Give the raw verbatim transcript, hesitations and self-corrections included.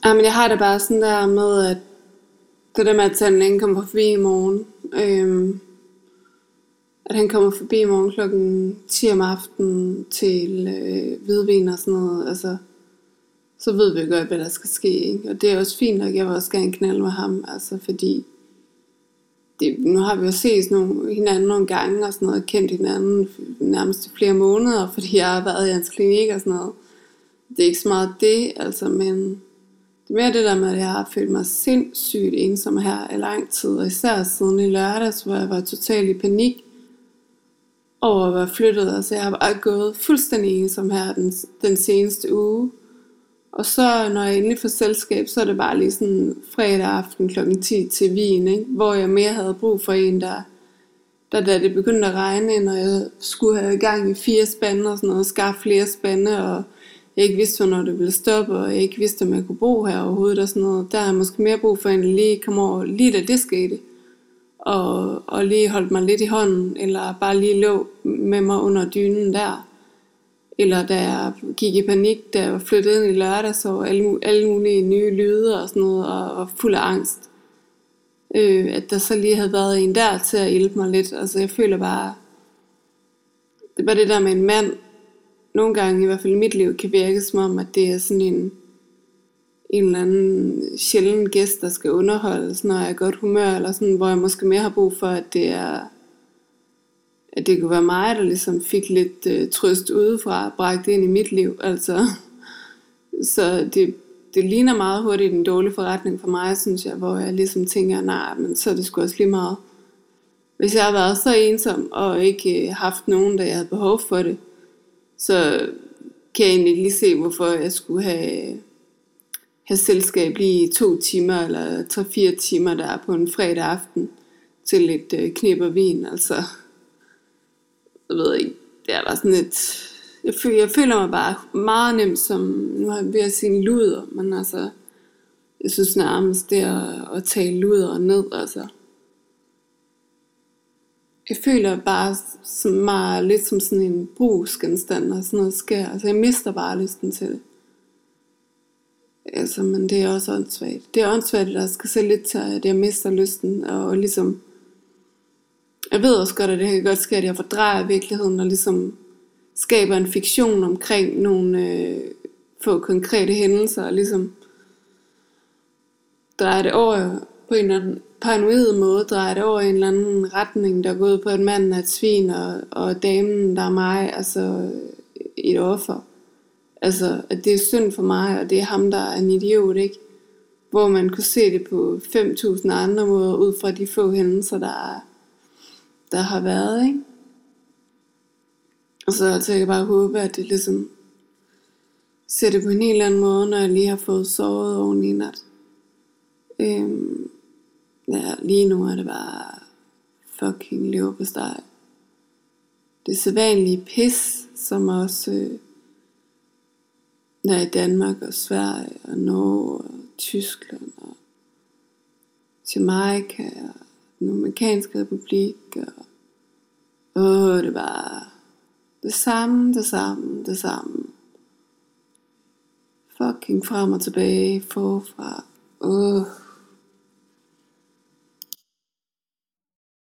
Ja, men jeg har det bare sådan der med, at det der med, at tandlægen kommer forbi i morgen, øhm, at han kommer forbi i morgen klokken ti om aftenen til øh, hvidvin og sådan noget, altså, så ved vi jo godt, hvad der skal ske, ikke? Og det er også fint nok, jeg vil også gerne knalde med ham, altså, fordi det, nu har vi jo set nogle, hinanden nogle gange og sådan noget, kendt hinanden nærmest i flere måneder, fordi jeg har været i hans klinik og sådan noget. Det er ikke så meget det, altså, men det er mere det der med, at jeg har følt mig sindssygt ensom her i lang tid, og især siden i lørdags, hvor jeg var totalt i panik over at være flyttet. Altså jeg har bare gået fuldstændig ensom her den, den seneste uge. Og så når jeg endelig får selskab, så er det bare lige sådan fredag aften klokken ti til Wien, ikke? Hvor jeg mere havde brug for en, der, der da det begyndte at regne, når jeg skulle have i gang i fire spande og sådan noget, skaffe flere spande, og jeg ikke vidste, hvornår det ville stoppe, og jeg ikke vidste, om jeg kunne bo her overhovedet og sådan noget. Der har jeg måske mere brug for en, der lige kom over, lige da det skete, og, og lige holdt mig lidt i hånden, eller bare lige lå med mig under dynen der. Eller da jeg gik i panik, da jeg var flyttet ind i lørdag, så alle, alle mulige nye lyde og sådan noget, og, og fuld af angst. Øh, at der så lige havde været en der til at hjælpe mig lidt. Altså jeg føler bare, det var det der med en mand, nogle gange i hvert fald i mit liv, kan virke som om, at det er sådan en, en eller anden sjælden gæst, der skal underholdes, når jeg er i godt humør, eller sådan, hvor jeg måske mere har brug for, at det er, at det kunne være mig, der ligesom fik lidt øh, trøst udefra, bragt ind i mit liv, altså. Så det, det ligner meget hurtigt en dårlig forretning for mig, synes jeg, hvor jeg ligesom tænker, nej, men så er det sgu også lige meget. Hvis jeg har været så ensom, og ikke øh, haft nogen, der jeg havde behov for det, så kan jeg egentlig lige se, hvorfor jeg skulle have, have selskab lige to timer, eller tre-fire timer der på en fredag aften, til et øh, knip og vin, altså. Jeg ved ikke, det er bare sådan et, jeg føler, jeg føler mig bare meget nemt som, nu har jeg ved at sige en luder, men altså, jeg synes nærmest det at, at tage luder ned, altså. Jeg føler bare som meget, lidt som sådan en brugsgenstand, og sådan noget sker, altså jeg mister bare lysten til det. Altså, men det er også åndssvagt. Det er åndssvagt, at der skal se lidt til, at jeg mister lysten, og ligesom, jeg ved også godt, at det kan godt ske, at jeg fordrejer virkeligheden, og ligesom skaber en fiktion omkring nogle øh, få konkrete hændelser, og ligesom drejer det over på en eller anden paranoid måde, drejer det over i en eller anden retning, der er gået på, at manden er et svin, og, og damen, der er mig, altså et offer. Altså, at det er synd for mig, og det er ham, der er en idiot, ikke? Hvor man kunne se det på fem tusind andre måder, ud fra de få hændelser, der, der har været, ikke? Og så, så jeg kan bare håbe, at det ligesom ser det på en helt anden måde, når jeg lige har fået sovet oven i nat. Øhm, ja, lige nu er det bare fucking leverpostej. Det sædvanlige pis, som også øh, der er i Danmark og Sverige og Norge og Tyskland og Jamaica og den amerikanske republik, og åh, det er bare det samme, det samme, det samme. Fucking frem og tilbage, forfra. Åh.